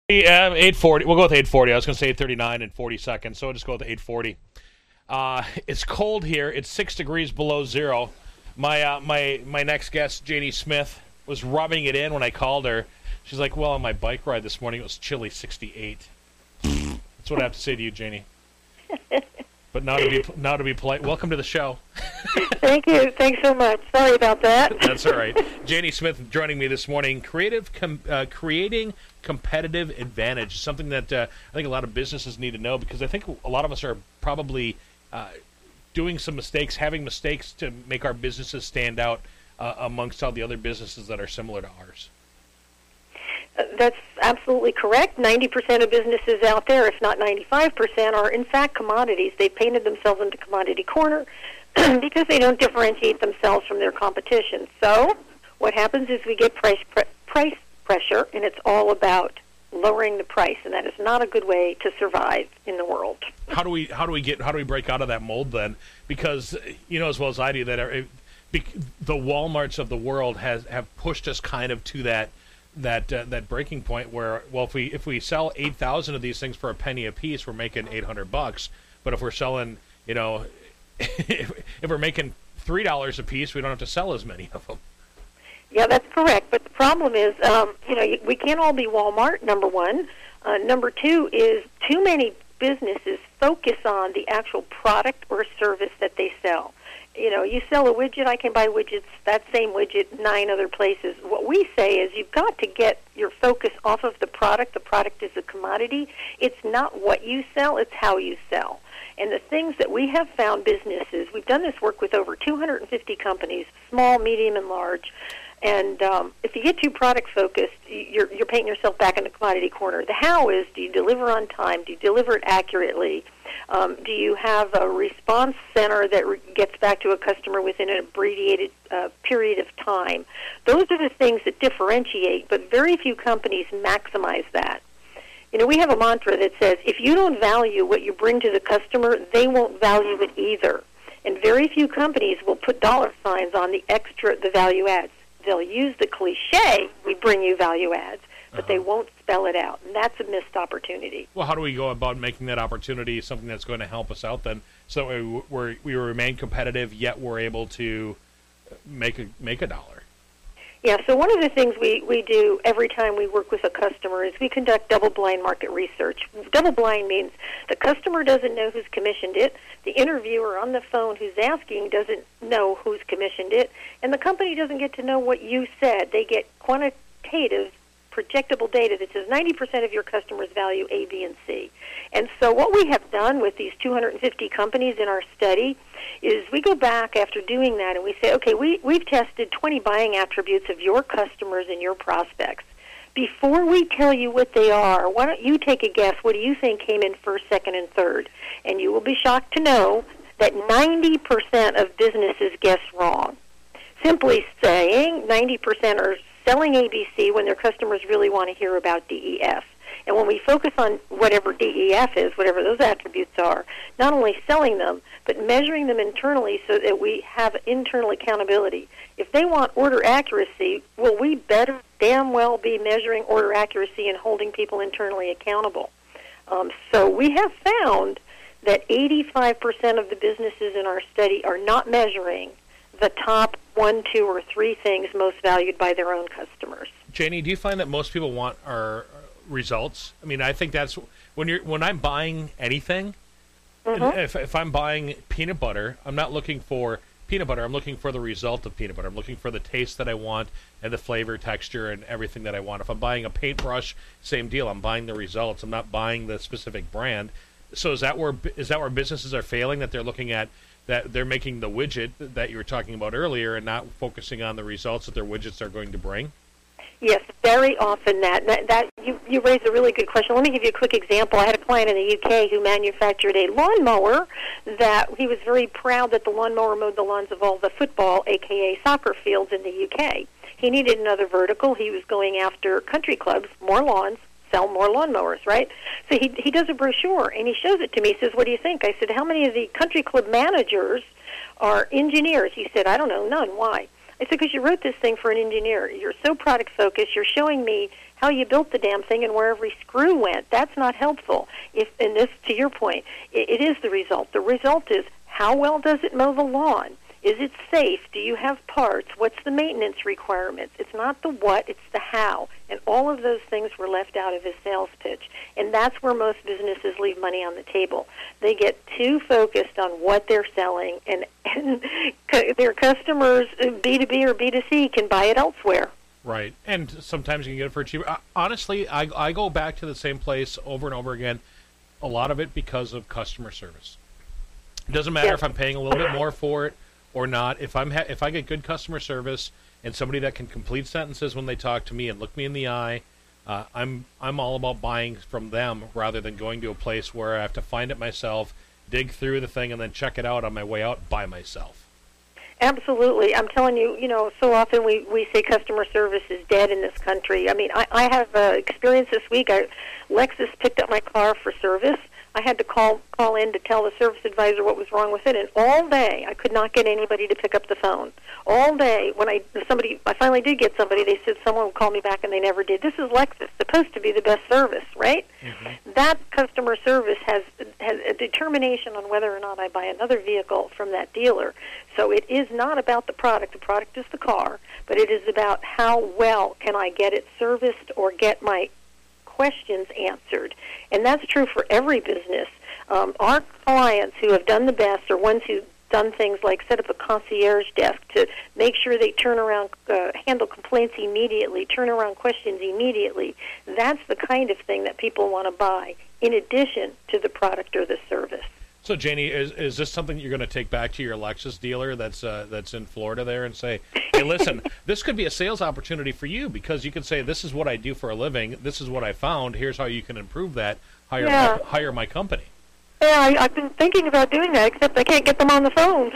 Yeah, 8:40. We'll go with 8:40. I was going to say 8:39 and 40 seconds, so we'll just go with 8:40. It's cold here. It's 6 degrees below zero. My next guest, Janie Smith, was rubbing it in when I called her. She's like, well, on my bike ride this morning, it was chilly, 68. That's what I have to say to you, Janie. But now to be polite, welcome to the show. Thank you. Thanks so much. Sorry about that. That's all right. Janie Smith joining me this morning. Creating competitive advantage, something that I think a lot of businesses need to know, because I think a lot of us are probably doing some mistakes, having mistakes to make our businesses stand out amongst all the other businesses that are similar to ours. That's absolutely correct. 90% of businesses out there, if not 95%, are in fact commodities. They've painted themselves into commodity corner because they don't differentiate themselves from their competition. So what happens is we get price pressure, and it's all about lowering the price, and that is not a good way to survive in the world. How do we break out of that mold then? Because you know as well as I do that the Walmarts of the world have pushed us kind of to that breaking point where, well, if we sell 8,000 of these things for a penny a piece, we're making $800. But if we're selling, if we're making $3 a piece, we don't have to sell as many of them. Yeah, that's correct. But the problem is, we can't all be Walmart, number one. Number two is too many businesses focus on the actual product or service that they sell. You sell a widget, I can buy widgets, that same widget, 9 other places. What we say is you've got to get your focus off of the product. The product is a commodity. It's not what you sell, it's how you sell. And the things that we have found businesses, we've done this work with over 250 companies, small, medium, and large. And if you get too product-focused, you're painting yourself back in the commodity corner. The how is, do you deliver on time? Do you deliver it accurately? Do you have a response center that gets back to a customer within an abbreviated period of time? Those are the things that differentiate, but very few companies maximize that. We have a mantra that says, if you don't value what you bring to the customer, they won't value it either. And very few companies will put dollar signs on the value adds. They'll use the cliche, we bring you value adds, but they won't spell it out, and that's a missed opportunity. Well, how do we go about making that opportunity something that's going to help us out then, so we remain competitive, yet we're able to make a dollar? Yeah, so one of the things we do every time we work with a customer is we conduct double-blind market research. Double-blind means the customer doesn't know who's commissioned it, the interviewer on the phone who's asking doesn't know who's commissioned it, and the company doesn't get to know what you said. They get quantitative, projectable data that says 90% of your customers value A, B, and C. And so what we have done with these 250 companies in our study is we go back after doing that and we say, okay, we've tested 20 buying attributes of your customers and your prospects. Before we tell you what they are, why don't you take a guess? What do you think came in first, second, and third? And you will be shocked to know that 90% of businesses guess wrong. Simply saying 90% are selling ABC when their customers really want to hear about DEF. And when we focus on whatever DEF is, whatever those attributes are, not only selling them, but measuring them internally so that we have internal accountability. If they want order accuracy, well, we better damn well be measuring order accuracy and holding people internally accountable. So we have found that 85% of the businesses in our study are not measuring the top 1, 2, or 3 things most valued by their own customers. Janie, do you find that most people want our results? I mean, I think that's when I'm buying anything. If I'm buying peanut butter, I'm not looking for peanut butter. I'm looking for the result of peanut butter. I'm looking for the taste that I want and the flavor, texture, and everything that I want. If I'm buying a paintbrush, same deal. I'm buying the results. I'm not buying the specific brand. So is that where businesses are failing? That they're looking at that they're making the widget that you were talking about earlier and not focusing on the results that their widgets are going to bring? Yes, very often that you raise a really good question. Let me give you a quick example. I had a client in the UK who manufactured a lawnmower that he was very proud that the lawnmower mowed the lawns of all the football, a.k.a. soccer fields in the UK. He needed another vertical. He was going after country clubs, more lawns, sell more lawnmowers, right? So he does a brochure, and he shows it to me. He says, what do you think? I said, how many of the country club managers are engineers? He said, I don't know, none. Why? I said, because you wrote this thing for an engineer. You're so product-focused. You're showing me how you built the damn thing and where every screw went. That's not helpful. And this, to your point, it is the result. The result is, how well does it mow the lawn? Is it safe? Do you have parts? What's the maintenance requirements? It's not the what, it's the how. And all of those things were left out of his sales pitch. And that's where most businesses leave money on the table. They get too focused on what they're selling, and their customers, B2B or B2C, can buy it elsewhere. Right. And sometimes you can get it for cheaper. Honestly, I go back to the same place over and over again, a lot of it because of customer service. It doesn't matter if I'm paying a little bit more for it or not. If I get good customer service and somebody that can complete sentences when they talk to me and look me in the eye, I'm all about buying from them rather than going to a place where I have to find it myself, dig through the thing, and then check it out on my way out by myself. Absolutely. I'm telling you, so often we say customer service is dead in this country. I mean, I have experience this week. Lexus picked up my car for service. I had to call in to tell the service advisor what was wrong with it, and all day I could not get anybody to pick up the phone. All day, when I finally did get somebody, they said someone would call me back, and they never did. This is Lexus, supposed to be the best service, right? Mm-hmm. That customer service has a determination on whether or not I buy another vehicle from that dealer. So it is not about the product. The product is the car, but it is about how well can I get it serviced or get my questions answered. And that's true for every business. Our clients who have done the best are ones who've done things like set up a concierge desk to make sure they turn around, handle complaints immediately, turn around questions immediately. That's the kind of thing that people want to buy, in addition to the product or the service. So, Janie, is this something that you're going to take back to your Lexus dealer that's in Florida there and say, hey, listen, this could be a sales opportunity for you, because you can say, this is what I do for a living, this is what I found, here's how you can improve that, hire my company. Yeah, I've been thinking about doing that, except I can't get them on the phone.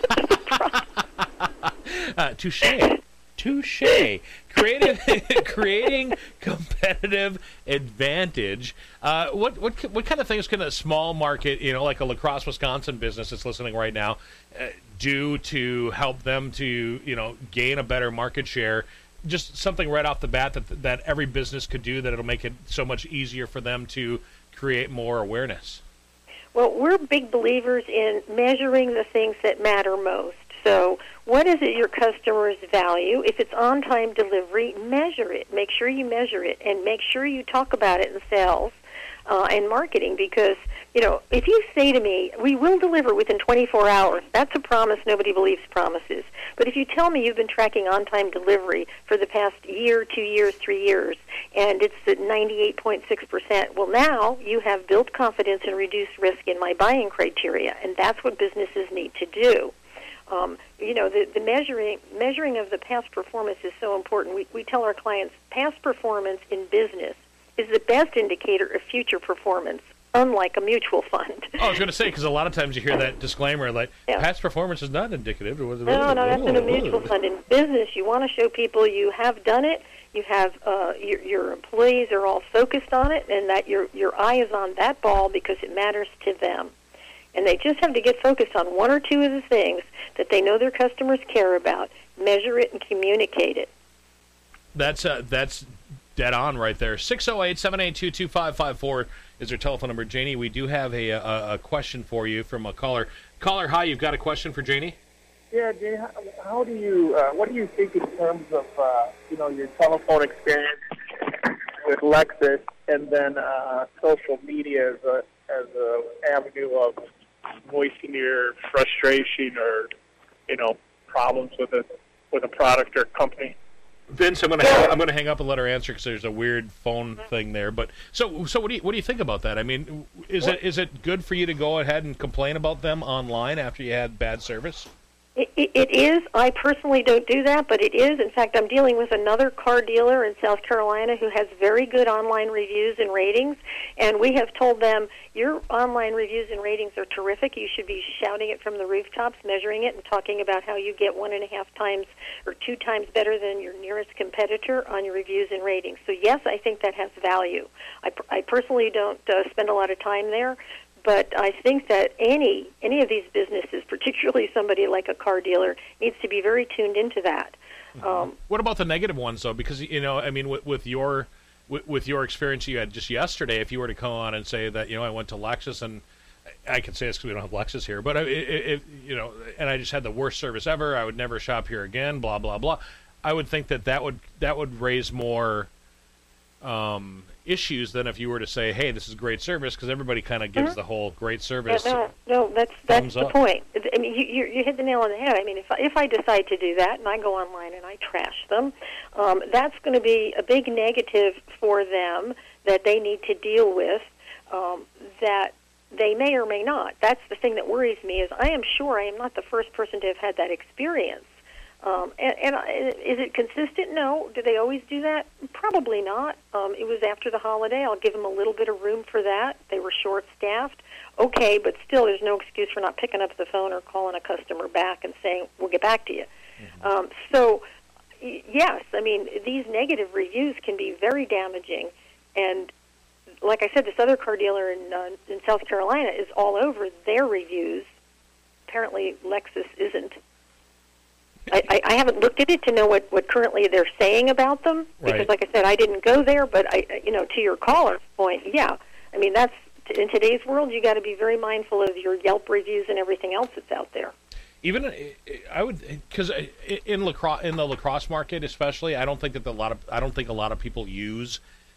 Touche. Creating competitive advantage. What kind of things can a small market, like a La Crosse, Wisconsin business that's listening right now, do to help them to gain a better market share? Just something right off the bat that every business could do that it'll make it so much easier for them to create more awareness. Well, we're big believers in measuring the things that matter most. So what is it your customers value? If it's on-time delivery, measure it. Make sure you measure it, and make sure you talk about it in sales and marketing, because, if you say to me, we will deliver within 24 hours, that's a promise. Nobody believes promises. But if you tell me you've been tracking on-time delivery for the past year, 2 years, 3 years, and it's at 98.6%, well, now you have built confidence and reduced risk in my buying criteria, and that's what businesses need to do. The measuring of the past performance is so important. We tell our clients past performance in business is the best indicator of future performance, unlike a mutual fund. I was going to say, because a lot of times you hear that disclaimer, like, past performance is not indicative. No, that's in a mutual fund. In business, you want to show people you have done it, you have your employees are all focused on it, and that your eye is on that ball because it matters to them. And they just have to get focused on one or two of the things that they know their customers care about, measure it, and communicate it. That's dead on right there. 608-782-2554 is their telephone number. Janie, we do have a question for you from a caller. Caller, hi, you've got a question for Janie? Yeah, Janie, how do you, what do you think in terms of, your telephone experience with Lexus, and then social media as a avenue of voicing your frustration or, problems with a product or company? Vince, I'm going to hang up and let her answer because there's a weird phone thing there. But so what do you think about that? I mean, is it good for you to go ahead and complain about them online after you had bad service? It is. I personally don't do that, but it is. In fact, I'm dealing with another car dealer in South Carolina who has very good online reviews and ratings, and we have told them, your online reviews and ratings are terrific. You should be shouting it from the rooftops, measuring it, and talking about how you get 1.5 times or 2 times better than your nearest competitor on your reviews and ratings. So, yes, I think that has value. I personally don't spend a lot of time there, but I think that any of these businesses, particularly somebody like a car dealer, needs to be very tuned into that. What about the negative ones, though? Because, with your with your experience you had just yesterday, if you were to come on and say that, I went to Lexus, and I can say this because we don't have Lexus here, but and I just had the worst service ever, I would never shop here again, blah, blah, blah. I would think that would raise more issues than if you were to say, hey, this is great service, because everybody kind of gives the whole great service. No, that's the point. I mean, you hit the nail on the head. I mean, if I decide to do that and I go online and I trash them, that's going to be a big negative for them that they need to deal with, that they may or may not. That's the thing that worries me, is I am sure I am not the first person to have had that experience. And is it consistent? No. Do they always do that? Probably not. It was after the holiday. I'll give them a little bit of room for that. They were short-staffed. Okay, but still there's no excuse for not picking up the phone or calling a customer back and saying, we'll get back to you. So, yes, I mean, these negative reviews can be very damaging. And like I said, this other car dealer in South Carolina is all over their reviews. Apparently Lexus isn't. I haven't looked at it to know what currently they're saying about them, because, like I said, I didn't go there. But to your caller's point, yeah, I mean, that's in today's world, you got to be very mindful of your Yelp reviews and everything else that's out there. Even I would, because in the lacrosse market, especially, I don't think a lot of people use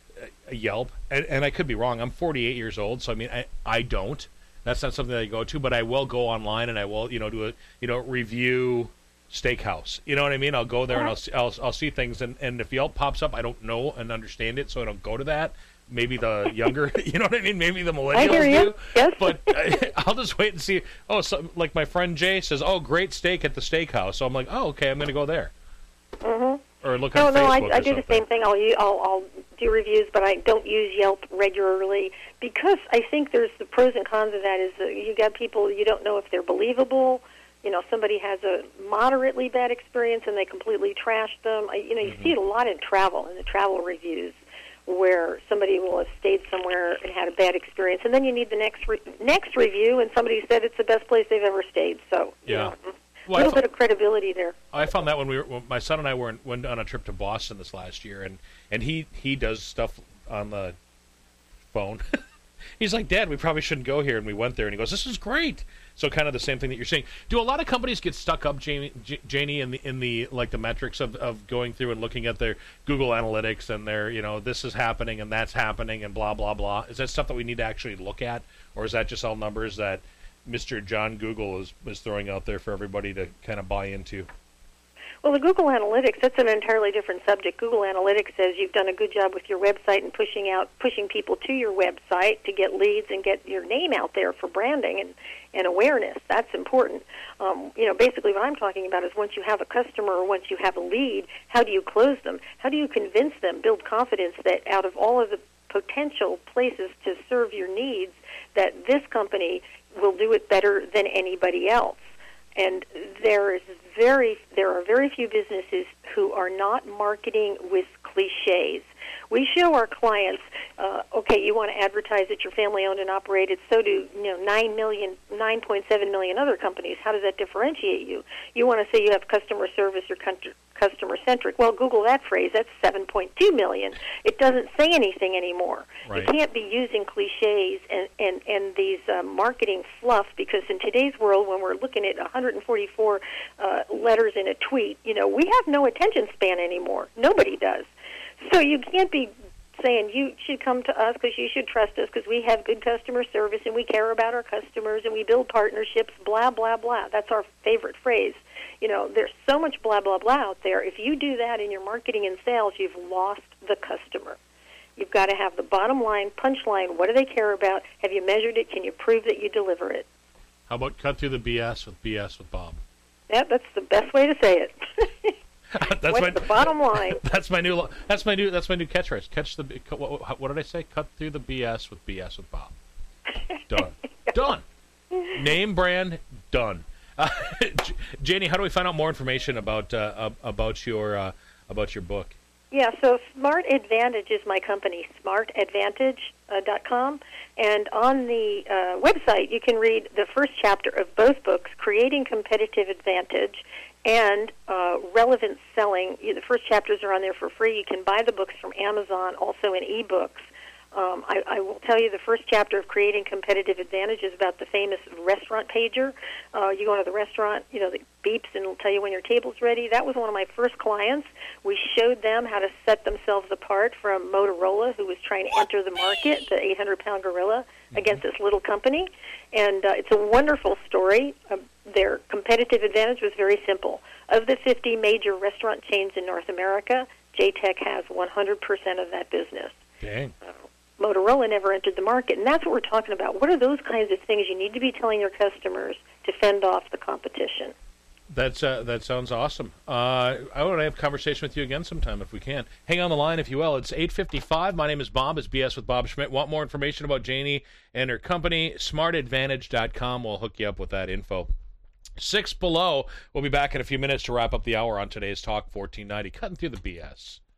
Yelp, and I could be wrong. I'm 48 years old, so I mean, I don't. That's not something that I go to, but I will go online and I will do a review steakhouse. You know what I mean? I'll go there and I'll see things, and if Yelp pops up, I don't know and understand it, so I don't go to that. Maybe the younger, you know what I mean? Maybe the millennials do. Yes. But I'll just wait and see. Oh, so, like my friend Jay says, oh, great steak at the steakhouse. So I'm like, oh, okay, I'm going to go there. Mm-hmm. Or look on Facebook. I do the same thing. I'll do reviews, but I don't use Yelp regularly, because I think there's the pros and cons of that. Is you got people, you don't know if they're believable. Somebody has a moderately bad experience and they completely trash them. You see it a lot in the travel reviews, where somebody will have stayed somewhere and had a bad experience, and then you need the next review, and somebody said it's the best place they've ever stayed. So, a little bit of credibility there. I found that when my son and I went on a trip to Boston this last year, and he does stuff on the phone. He's like, Dad, we probably shouldn't go here, and we went there, and he goes, this is great. So kind of the same thing that you're saying. Do a lot of companies get stuck up, Janie, in the like the metrics of going through and looking at their Google Analytics and their this is happening and that's happening and blah blah blah? Is that stuff that we need to actually look at, or is that just all numbers that Mr. John Google is throwing out there for everybody to kind of buy into? Well, the Google Analytics, that's an entirely different subject. Google Analytics says you've done a good job with your website and pushing people to your website to get leads and get your name out there for branding and awareness. That's important. Basically what I'm talking about is once you have a customer or once you have a lead, how do you close them? How do you convince them, build confidence that out of all of the potential places to serve your needs, that this company will do it better than anybody else? And there are very few businesses who are not marketing with cliches. We show our clients, okay, you want to advertise that you're family-owned and operated, so do 9.7 million other companies. How does that differentiate you? You want to say you have customer service or customer-centric. Well, Google that phrase. That's 7.2 million. It doesn't say anything anymore. Right. You can't be using cliches and these marketing fluff, because in today's world, when we're looking at 144 letters in a tweet, we have no attention span anymore. Nobody does. So you can't be saying you should come to us because you should trust us because we have good customer service and we care about our customers and we build partnerships, blah, blah, blah. That's our favorite phrase. There's so much blah, blah, blah out there. If you do that in your marketing and sales, you've lost the customer. You've got to have the bottom line, punchline. What do they care about? Have you measured it? Can you prove that you deliver it? How about cut through the BS with Bob? Yeah, that's the best way to say it. What's the bottom line? That's my new catchphrase. What did I say? Cut through the BS with Bob. Done. Done. Name, brand, done. Janie, how do we find out more information about your book? Yeah, so Smart Advantage is my company, smartadvantage.com. And on the website, you can read the first chapter of both books, Creating Competitive Advantage and relevant selling. The first chapters are on there for free. You can buy the books from Amazon, also in ebooks. I will tell you the first chapter of Creating Competitive Advantage is about the famous restaurant pager. You go into the restaurant, the beeps and it'll tell you when your table's ready. That was one of my first clients. We showed them how to set themselves apart from Motorola, who was trying to enter the market, the 800-pound gorilla, against this little company. And it's a wonderful story. Their competitive advantage was very simple. Of the 50 major restaurant chains in North America, JTech has 100% of that business. Dang. Motorola never entered the market, and that's what we're talking about. What are those kinds of things you need to be telling your customers to fend off the competition? That sounds awesome. I want to have a conversation with you again sometime if we can. Hang on the line, if you will. It's 8:55. My name is Bob. It's BS with Bob Schmidt. Want more information about Janie and her company? SmartAdvantage.com will hook you up with that info. 6 below. We'll be back in a few minutes to wrap up the hour on today's Talk 1490. Cutting through the BS.